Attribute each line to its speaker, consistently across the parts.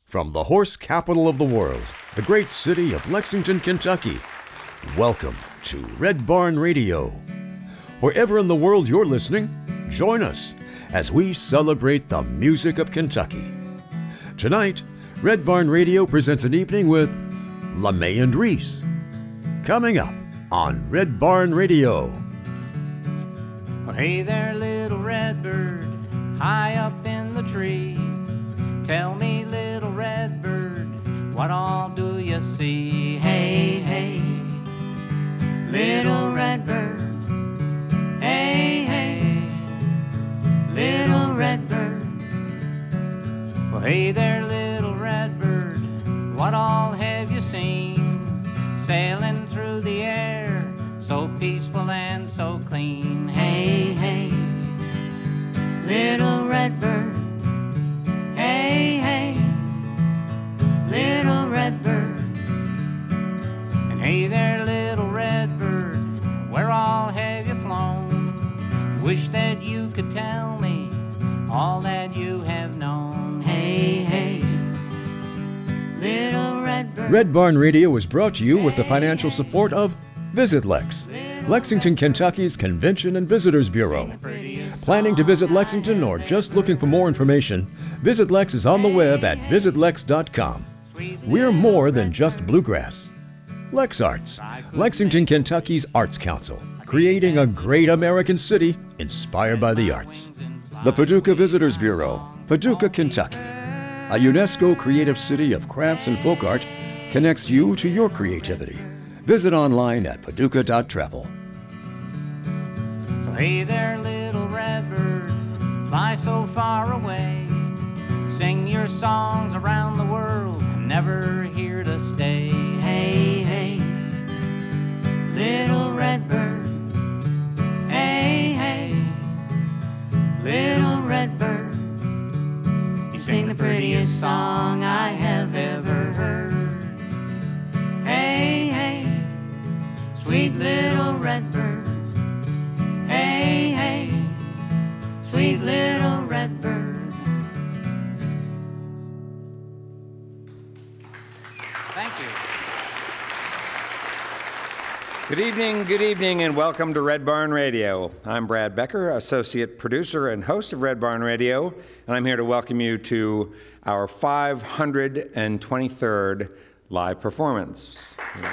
Speaker 1: From the horse capital of the world, the great city of Lexington, Kentucky, welcome to Red Barn Radio. Wherever in the world you're listening, join us as we celebrate the music of Kentucky. Tonight, Red Barn Radio presents an evening with LeMay and Reese. Coming up on Red Barn Radio.
Speaker 2: Well, hey there, little red bird, high up in the tree. Tell me, little red bird, what all do you see? Hey, hey, little red bird. Hey, hey, little red bird. Well, hey there, little red bird, what all have you seen? Sailing through the air, so peaceful and so clean. Hey, hey, little red bird. Hey, hey, little red bird. And hey there, little red bird, where all have you flown? Wish that you could tell me all that you have known. Hey, hey, little red bird.
Speaker 1: Red Barn Radio is brought to you with the financial support of Visit Lex, Lexington, Kentucky's Convention and Visitors Bureau. Planning to visit Lexington or just looking for more information, Visit Lex is on the web at visitlex.com. We're more than just bluegrass. Lex Arts, Lexington, Kentucky's Arts Council, creating a great American city inspired by the arts. The Paducah Visitors Bureau, Paducah, Kentucky. A UNESCO creative city of crafts and folk art connects you to your creativity. Visit online at paducah.travel.
Speaker 2: So hey there, little red bird, fly so far away. Sing your songs around the world, never here to stay. Hey, hey, little red bird. Hey, hey, little red bird. You sing the prettiest song I have ever heard. Hey, hey, sweet little red bird. Hey, hey, sweet little red bird. Thank you.
Speaker 3: Good evening, and welcome to Red Barn Radio. I'm Brad Becker, associate producer and host of Red Barn Radio, and I'm here to welcome you to our 523rd live performance.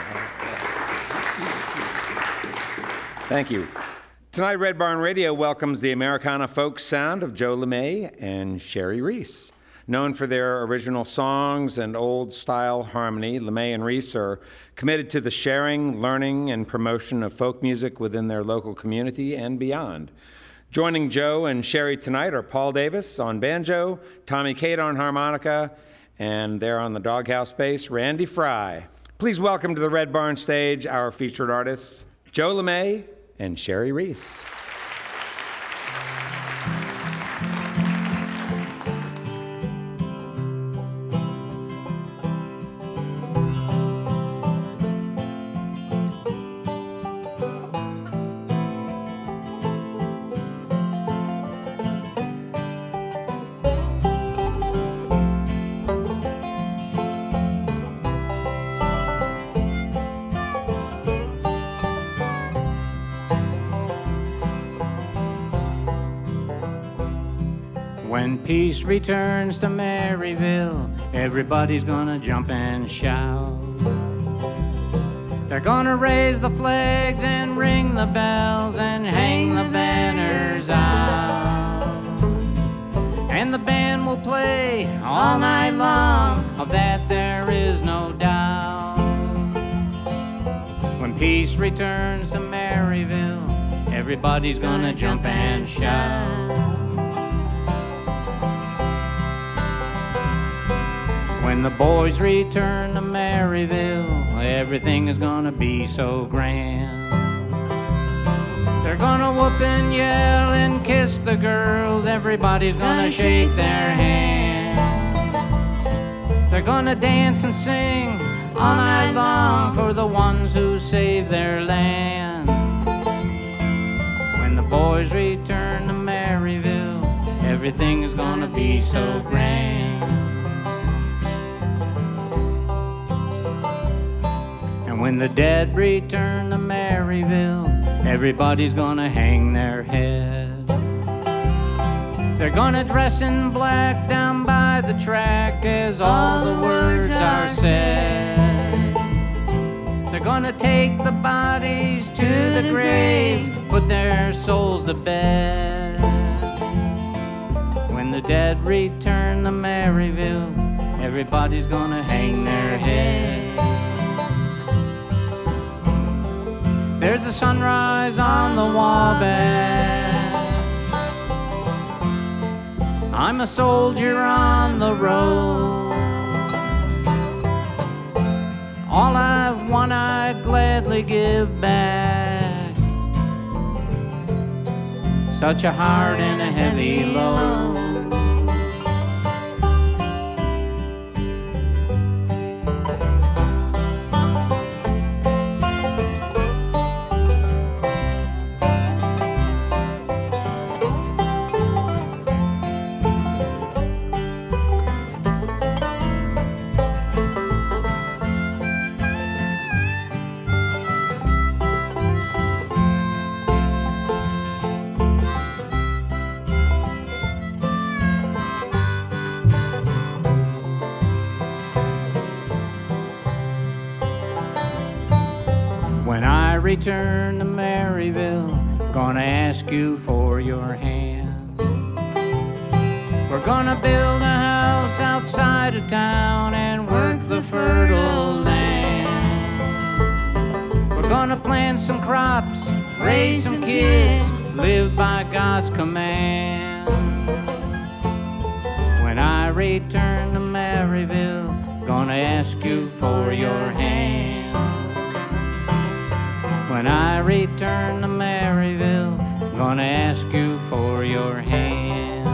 Speaker 3: Thank you. Tonight, Red Barn Radio welcomes the Americana folk sound of Joe LeMay and Sherry Reese. Known for their original songs and old-style harmony, LeMay and Reese are committed to the sharing, learning, and promotion of folk music within their local community and beyond. Joining Joe and Sherry tonight are Paul Davis on banjo, Tommy Cate on harmonica, and there on the doghouse bass, Randy Fry. Please welcome to the Red Barn stage our featured artists, Joe LeMay and Sherry Reese.
Speaker 2: When peace returns to Maryville, everybody's gonna jump and shout. They're gonna raise the flags and ring the bells and hang the banners out. And the band will play all night long, of that there is no doubt. When peace returns to Maryville, everybody's gonna jump and shout. When the boys return to Maryville, everything is gonna be so grand. They're gonna whoop and yell and kiss the girls, everybody's gonna shake their hand. They're gonna dance and sing all night long for the ones who saved their land. When the boys return to Maryville, everything is gonna be so grand. When the dead return to Maryville, everybody's gonna hang their head. They're gonna dress in black down by the track as all the words are said. They're gonna take the bodies to the grave, put their souls to bed. When the dead return to Maryville, everybody's gonna hang their head. There's a sunrise on the Wabash. I'm a soldier on the road. All I've won I'd gladly give back. Such a hard and a heavy load. When I return to Maryville, gonna ask you for your hand. We're gonna build a house outside of town and work the fertile land. We're gonna plant some crops, raise some kids, live by God's command. When I return to Maryville, gonna ask you for your hand. When I return to Maryville, gonna ask you for your hand.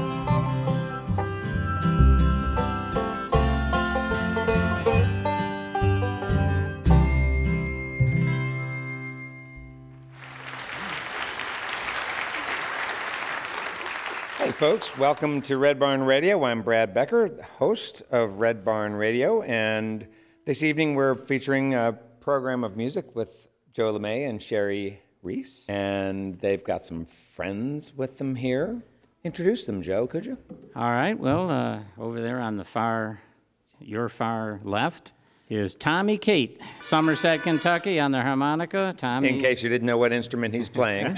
Speaker 3: Hey folks, welcome to Red Barn Radio. I'm Brad Becker, host of Red Barn Radio, and this evening we're featuring a program of music with Joe LeMay and Sherry Reese, and they've got some friends with them here. Introduce them, Joe, could you?
Speaker 2: All right, well, over there on the your far left is Tommy Kate, Somerset, Kentucky, on the harmonica. Tommy,
Speaker 3: In case you didn't know what instrument he's playing.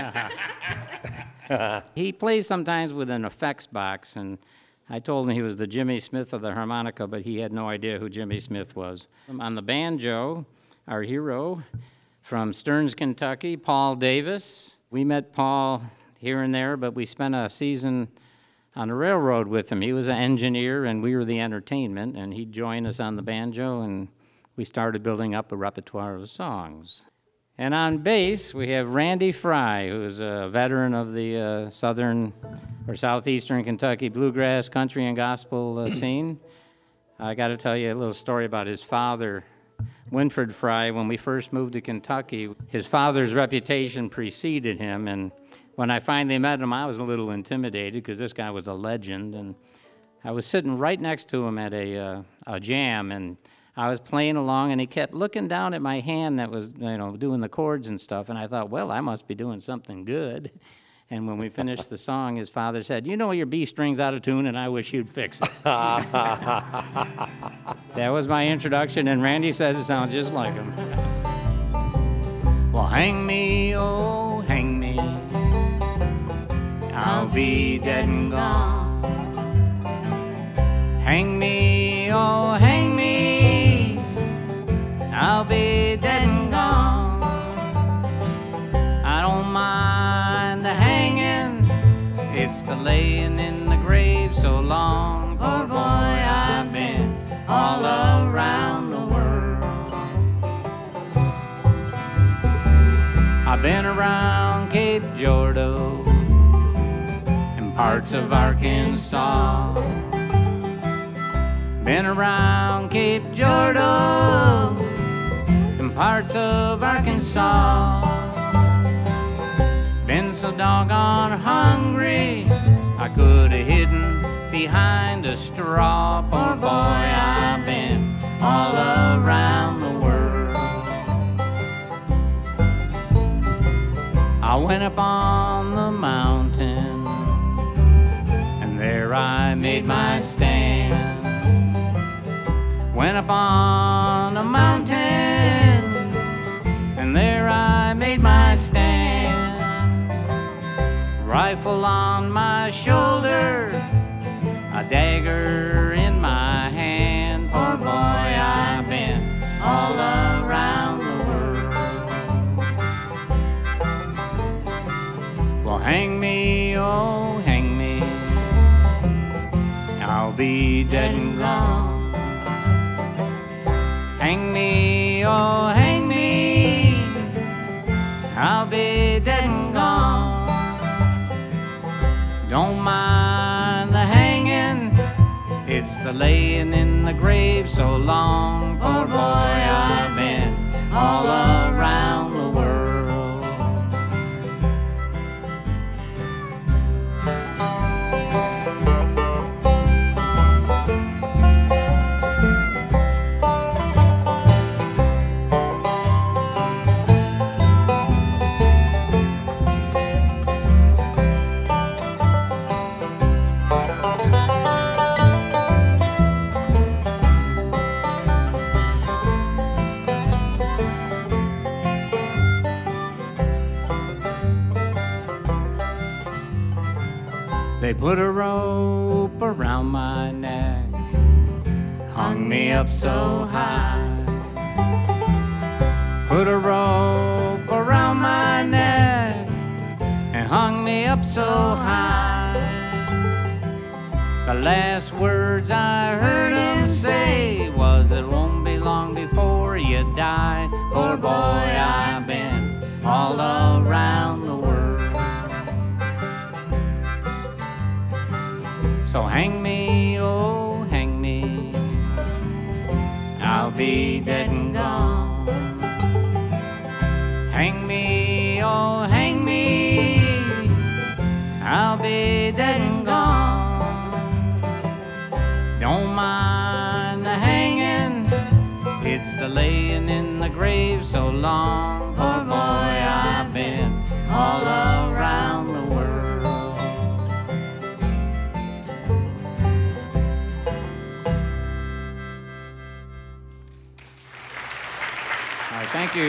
Speaker 2: he plays sometimes with an effects box, and I told him he was the Jimmy Smith of the harmonica, but he had no idea who Jimmy Smith was. On the banjo, our hero from Stearns, Kentucky, Paul Davis. We met Paul here and there, but we spent a season on the railroad with him. He was an engineer, and we were the entertainment, and he'd join us on the banjo, and we started building up a repertoire of songs. And on bass, we have Randy Fry, who's a veteran of the southern or southeastern Kentucky bluegrass, country, and gospel scene. I got to tell you a little story about his father, Winfred Fry. When we first moved to Kentucky, his father's reputation preceded him, and when I finally met him, I was a little intimidated because this guy was a legend, and I was sitting right next to him at a jam, and I was playing along, and he kept looking down at my hand that was, doing the chords and stuff, and I thought, well, I must be doing something good. And when we finished the song, his father said, "You know your B string's out of tune, and I wish you'd fix it." That was my introduction, and Randy says it sounds just like him. Well, hang me, oh, hang me, I'll be dead and gone. Hang me, oh, hang me, I'll be dead and gone. I don't mind the hanging, it's the laying in the grave so long. Poor boy, I've been all around the world. I've been around Cape Girardeau and parts of Arkansas. Been around Cape Girardeau and parts of Arkansas. Been so doggone hungry, I could have hidden behind a straw. Poor boy, I've been all around the world. went up on the mountain, and there I made my stand. Went up on a mountain, and there I made my stand. Rifle on my shoulder, a dagger in my hand. Poor boy, I've been all around the world. Well, hang me, oh, hang me, I'll be dead and gone. Hang me, oh, hang me, I'll be dead and gone. Don't mind the hanging, it's the laying in the grave so long. Poor boy, I've been all around the world. They put a rope around my neck, hung me up so high. Put a rope around my neck and hung me up so high. The last words I heard him say was, it won't be long before you die. Poor boy, I've been all around the world. So hang me, oh, hang me, I'll be dead and gone. Hang me, oh, hang me, I'll be dead and gone. Don't mind the hanging, it's the laying in the grave so long. Poor boy, I've been all around the world. Thank you.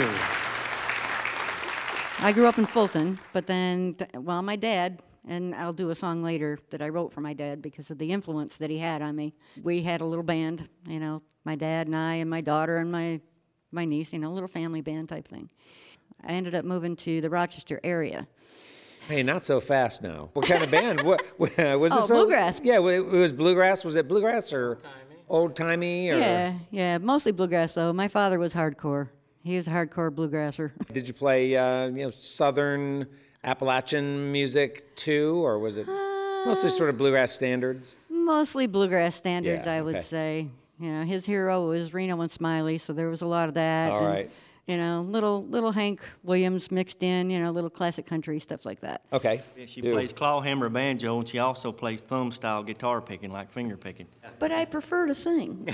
Speaker 4: I grew up in Fulton, but then, well, my dad, and I'll do a song later that I wrote for my dad because of the influence that he had on me. We had a little band, you know, my dad and I and my daughter and my niece, you know, a little family band type thing. I ended up moving to the Rochester area.
Speaker 3: Hey, not so fast now. What kind of band? What was this?
Speaker 4: Bluegrass.
Speaker 3: Yeah, it was bluegrass. Was it bluegrass or old-timey? Or?
Speaker 4: Yeah, mostly bluegrass, though. My father was hardcore. He was a hardcore bluegrasser.
Speaker 3: Did you play, Southern Appalachian music too, or was it mostly sort of bluegrass standards?
Speaker 4: Mostly bluegrass standards,
Speaker 3: Yeah,
Speaker 4: I would
Speaker 3: okay.
Speaker 4: say. You know, his hero was Reno and Smiley, so there was a lot of that.
Speaker 3: All right.
Speaker 4: You know, little Hank Williams mixed in, you know, little classic country, stuff like that.
Speaker 3: Okay.
Speaker 5: Yeah, she plays clawhammer banjo, and she also plays thumb-style guitar picking, like finger picking.
Speaker 4: But I prefer to sing.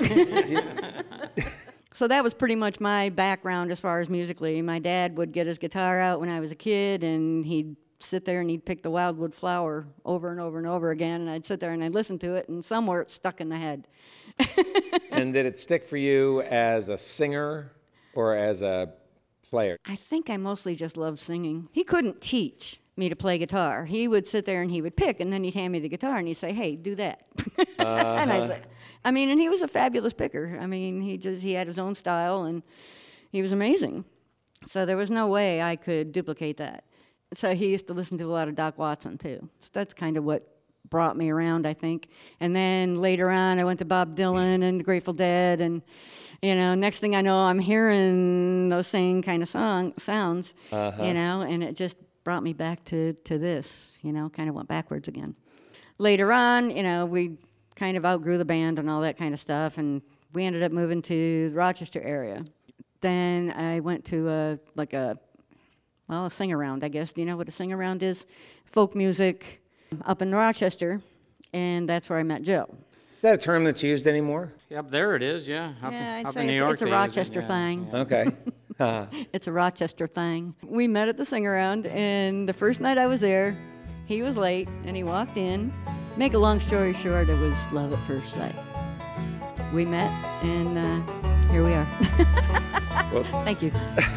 Speaker 4: So that was pretty much my background as far as musically. My dad would get his guitar out when I was a kid, and he'd sit there and he'd pick the Wildwood Flower over and over and over again, and I'd sit there and I'd listen to it, and somewhere it stuck in the head.
Speaker 3: And did it stick for you as a singer or as a player?
Speaker 4: I think I mostly just loved singing. He couldn't teach me to play guitar. He would sit there and he would pick, and then he'd hand me the guitar and he'd say, "Hey, do that." And I'd say, and he was a fabulous picker. I mean, he had his own style, and he was amazing. So there was no way I could duplicate that. So he used to listen to a lot of Doc Watson too. So that's kind of what brought me around, I think. And then later on, I went to Bob Dylan and the Grateful Dead, and you know, next thing I know, I'm hearing those same kind of sounds, you know, and it just brought me back to this, you know, kind of went backwards again. Later on, you know, we kind of outgrew the band and all that kind of stuff, and we ended up moving to the Rochester area. Then I went to a sing-around, I guess. Do you know what a sing-around is? Folk music up in Rochester, and that's where I met Joe.
Speaker 3: Is that a term that's used anymore?
Speaker 2: Yep, there it is, yeah. Up
Speaker 4: I'd
Speaker 2: in
Speaker 4: say
Speaker 2: New York
Speaker 4: it's a
Speaker 2: they use it,
Speaker 4: Rochester
Speaker 2: yeah,
Speaker 4: thing.
Speaker 2: yeah.
Speaker 3: Okay.
Speaker 4: It's a Rochester thing. We met at the sing-around, and the first night I was there, he was late, and he walked in. Make a long story short, it was love at first sight. We met, and here we are.
Speaker 3: Well,
Speaker 4: Thank you.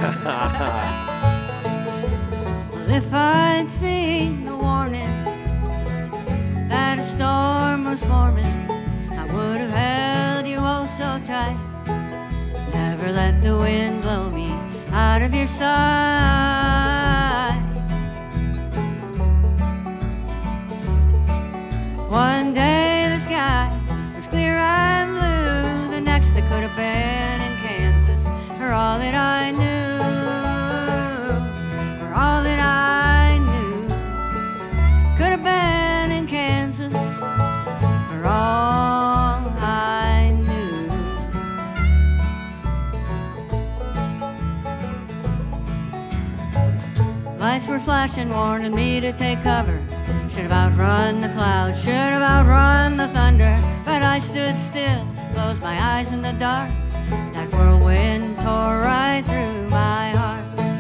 Speaker 4: Well, if I'd seen the warning that a storm was forming, I would have held you oh so tight. Never let the wind blow me out of your sight. One day the sky was clear and blue, the next it could have been in Kansas. For all that I knew, for all that I knew, could have been in Kansas. For all I knew. Lights were flashing, warning me to take cover. Should have outrun the clouds, should have outrun the thunder, but I stood still, closed my eyes in the dark. That whirlwind tore right through my heart.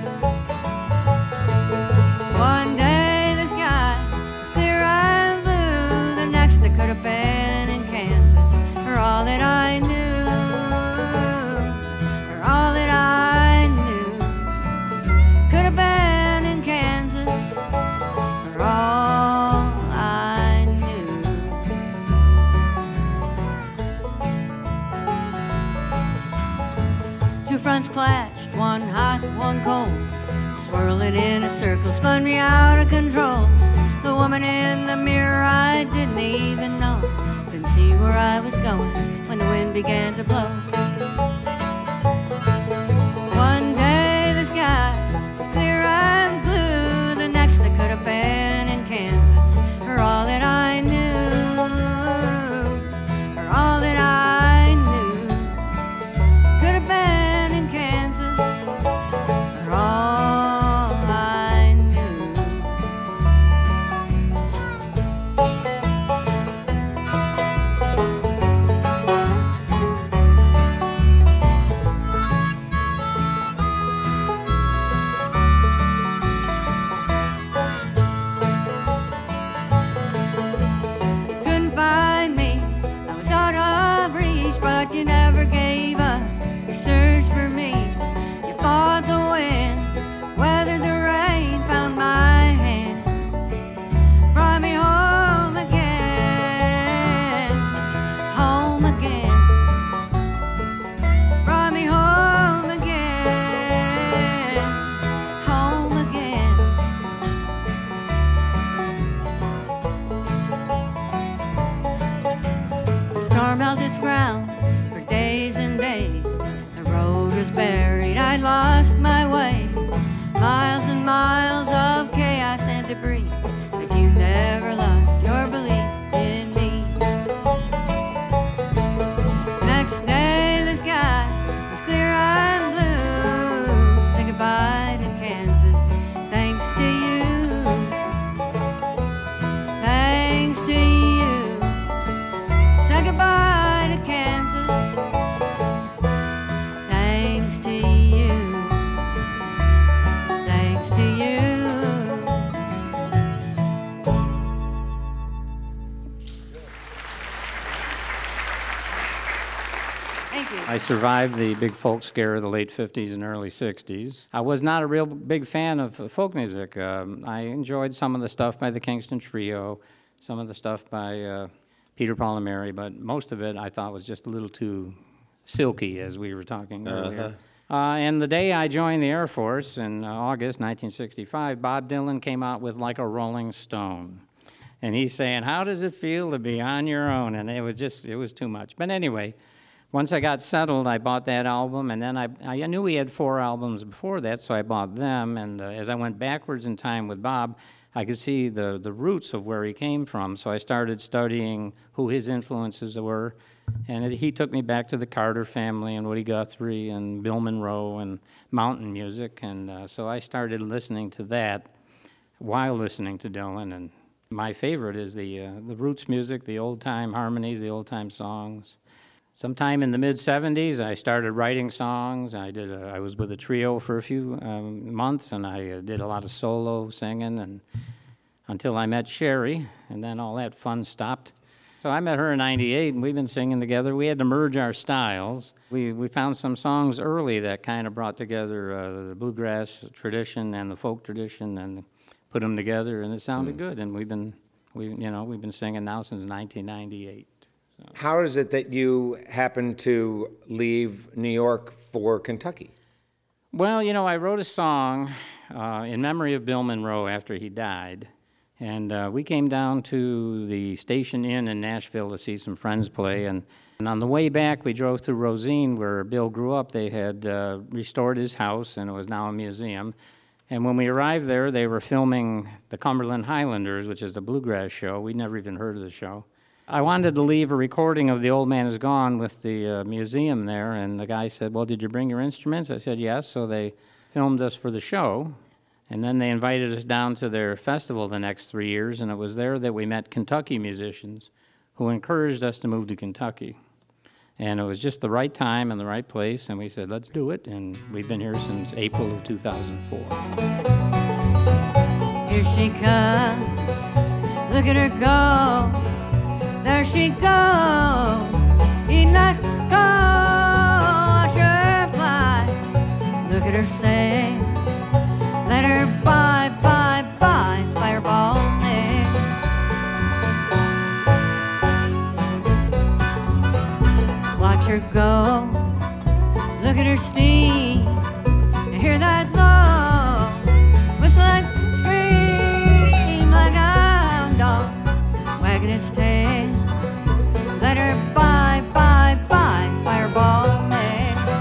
Speaker 4: One day the sky was clear and blue, the next it could have been in Kansas. For all that I knew, for all that I knew, could have been in Kansas. For all I knew. Two fronts clashed, one hot, one cold, swirling in a circle, spun me out of control. The woman in the mirror I didn't even know, couldn't see where I was going when the wind began to blow. One day the sky was clear and blue, the next it could have been in Kansas. For all that I knew, for all that I knew, could have been in Kansas. For all I knew. Couldn't find me, I was out of reach, but you never gave up. You searched for me, you fought the wind, weathered the rain, found my hand, brought me home again, home again, brought me home again, home again. The storm held its ground for days and days. The road was buried, I'd lost my way. Miles and miles of chaos and debris, but you never lost your belief in me. Next day the sky was clear and blue. Say goodbye to Kansas, thanks to you. Thanks to you. Say goodbye to Kansas, thanks to you. Thanks to you. Thank you.
Speaker 2: I survived the big folk scare of the late 50s and early 60s. I was not a real big fan of folk music. I enjoyed some of the stuff by the Kingston Trio, some of the stuff by Peter, Paul, and Mary, but most of it I thought was just a little too silky, as we were talking earlier. And the day I joined the Air Force in August 1965, Bob Dylan came out with Like a Rolling Stone. And he's saying, how does it feel to be on your own? And it was too much. But anyway, once I got settled, I bought that album, and then I knew he had 4 albums before that, so I bought them. And as I went backwards in time with Bob, I could see the roots of where he came from. So I started studying who his influences were. And he took me back to the Carter family and Woody Guthrie and Bill Monroe and mountain music. And so I started listening to that while listening to Dylan. And my favorite is the roots music, the old-time harmonies, the old-time songs. Sometime in the mid-'70s, I started writing songs. I was with a trio for a few months, and I did a lot of solo singing, and until I met Sherry, and then all that fun stopped. So I met her in '98, and we've been singing together. We had to merge our styles. We found some songs early that kind of brought together the bluegrass tradition and the folk tradition, and put them together, and it sounded good. And we've been singing now since 1998. So.
Speaker 3: How is it that you happened to leave New York for Kentucky?
Speaker 2: Well, I wrote a song in memory of Bill Monroe after he died. And we came down to the Station Inn in Nashville to see some friends play. And on the way back, we drove through Rosine, where Bill grew up. They had restored his house, and it was now a museum. And when we arrived there, they were filming the Cumberland Highlanders, which is a bluegrass show. We'd never even heard of the show. I wanted to leave a recording of The Old Man Is Gone with the museum there, and the guy said, well, did you bring your instruments? I said, yes. So they filmed us for the show. And then they invited us down to their festival the next 3 years, and it was there that we met Kentucky musicians who encouraged us to move to Kentucky. And it was just the right time and the right place, and we said, let's do it, and we've been here since April of 2004.
Speaker 4: Here she comes, look at her go, there she goes, eating that go, watch her fly, look at her say, let her bye, fireball Nick. Watch her go, look at her steam, and hear that low, whistle and scream like a hound dog, wagging its tail. Let her bye, fireball Nick.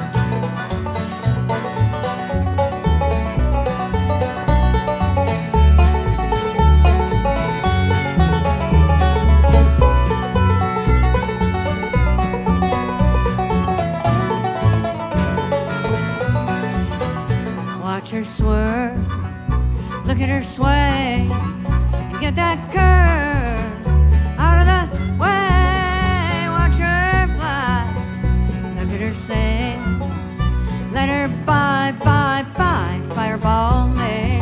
Speaker 4: Watch her swerve, look at her sway, and get that curve out of the way. Watch her fly, look at her say, let her bye, fireball Nick.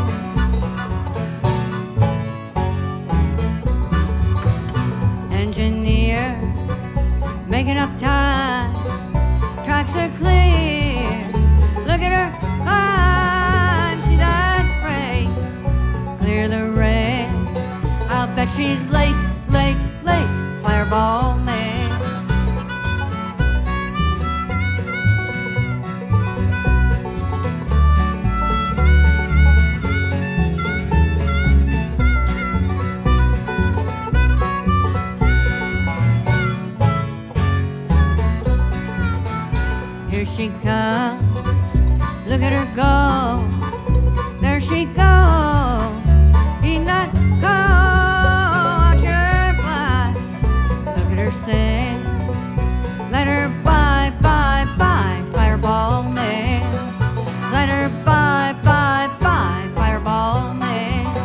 Speaker 4: Engineer, making up time, tracks are clear, look at her climb, see that freight, clear the rail, I'll bet she's late, fireball Nick. Here she comes, look at her go, there she goes, eating that go, watch her fly, look at her say, let her bye, fireball Nick, let her bye, fireball Nick.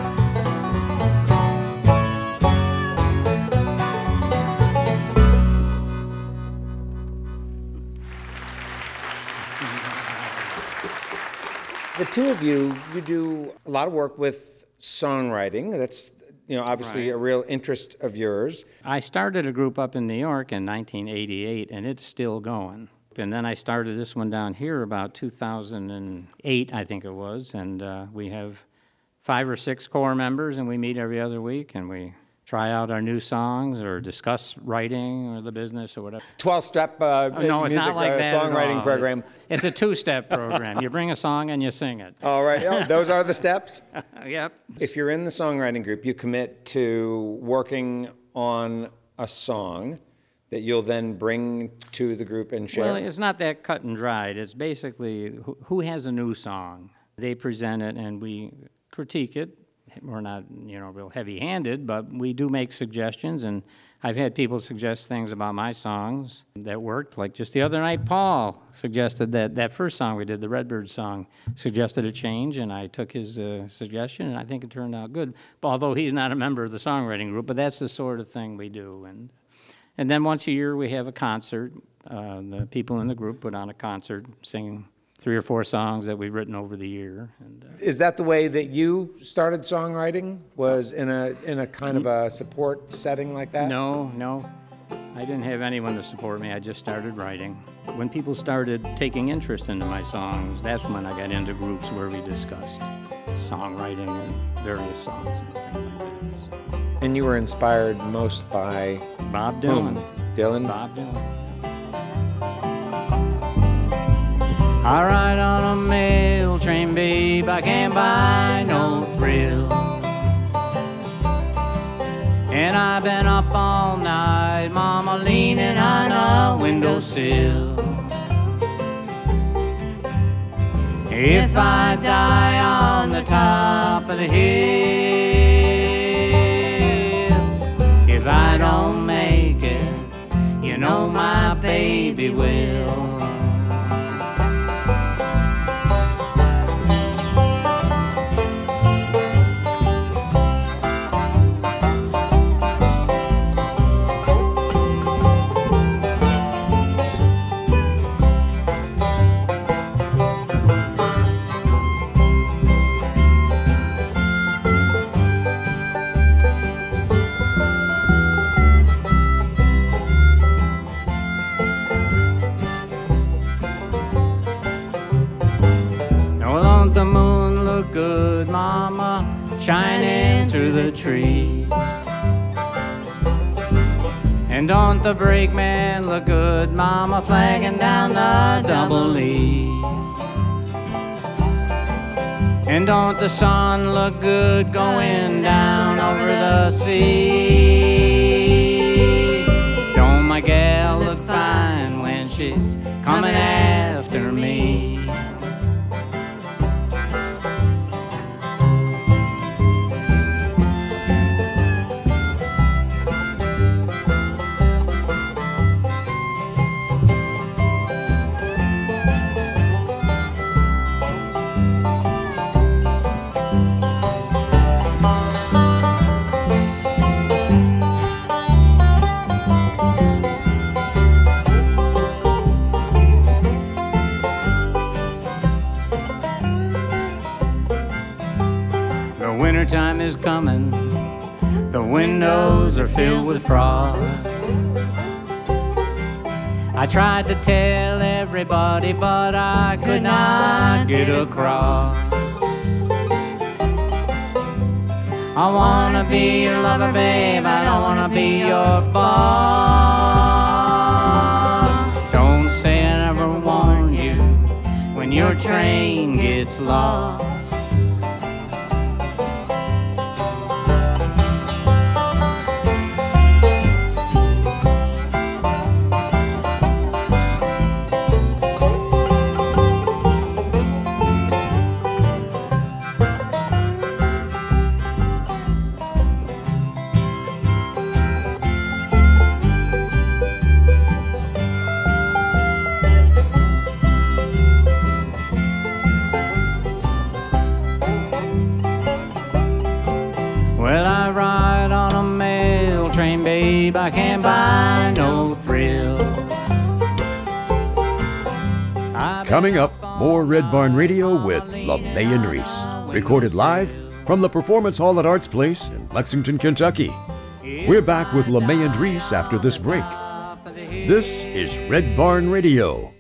Speaker 3: The two of you do a lot of work with songwriting. That's, obviously
Speaker 2: Right.
Speaker 3: a real interest of yours.
Speaker 2: I started a group up in New York in 1988, and it's still going. And then I started this one down here about 2008, I think it was, and we have 5 or 6 core members, and we meet every other week, and we try out our new songs or discuss writing or the business or whatever.
Speaker 3: 12-step
Speaker 2: No, it's
Speaker 3: music
Speaker 2: not like that at
Speaker 3: songwriting
Speaker 2: all.
Speaker 3: program.
Speaker 2: It's a 2-step program. You bring a song and you sing it.
Speaker 3: All right, those are the steps?
Speaker 2: Yep.
Speaker 3: If you're in the songwriting group, you commit to working on a song that you'll then bring to the group and share?
Speaker 2: Well, it's not that cut and dried. It's basically who has a new song. They present it and we critique it. We're not, real heavy-handed, but we do make suggestions, and I've had people suggest things about my songs that worked. Like just the other night, Paul suggested that first song we did, the Redbird song, suggested a change, and I took his suggestion, and I think it turned out good. Although he's not a member of the songwriting group, but that's the sort of thing we do. And then once a year we have a concert. the people in the group put on a concert, singing 3 or 4 songs that we've written over the year. And
Speaker 3: Is that the way that you started songwriting? Was in a kind of a support setting like that?
Speaker 2: no, I didn't have anyone to support me. I just started writing. When people started taking interest into my songs, that's when I got into groups where we discussed songwriting and various songs and things like that. So,
Speaker 3: And you were inspired most by
Speaker 2: Bob Dylan.
Speaker 3: Dylan?
Speaker 2: Bob Dylan. I ride on a mail train, babe, I can't buy no thrill. And I've been up all night, mama, leaning on a windowsill. If I die on the top of the hill, if I don't make it, you know my baby will. The moon look good, mama, shining through the trees. And don't the brakeman look good, mama, flagging down the double E's. And don't the sun look good going down over the sea. Don't my gal look fine when she's coming after me. Wintertime is coming, the windows are filled with frost. I tried to tell everybody, but I could not get across. I wanna be your lover, babe, I don't wanna be your boss. Don't say I never warned you when your train gets lost. Babe, I can't buy no thrill.
Speaker 1: Coming up, more Red Barn Radio with LeMay and Reese. Recorded live from the Performance Hall at Arts Place in Lexington, Kentucky. We're back with LeMay and Reese after this break. This is Red Barn Radio.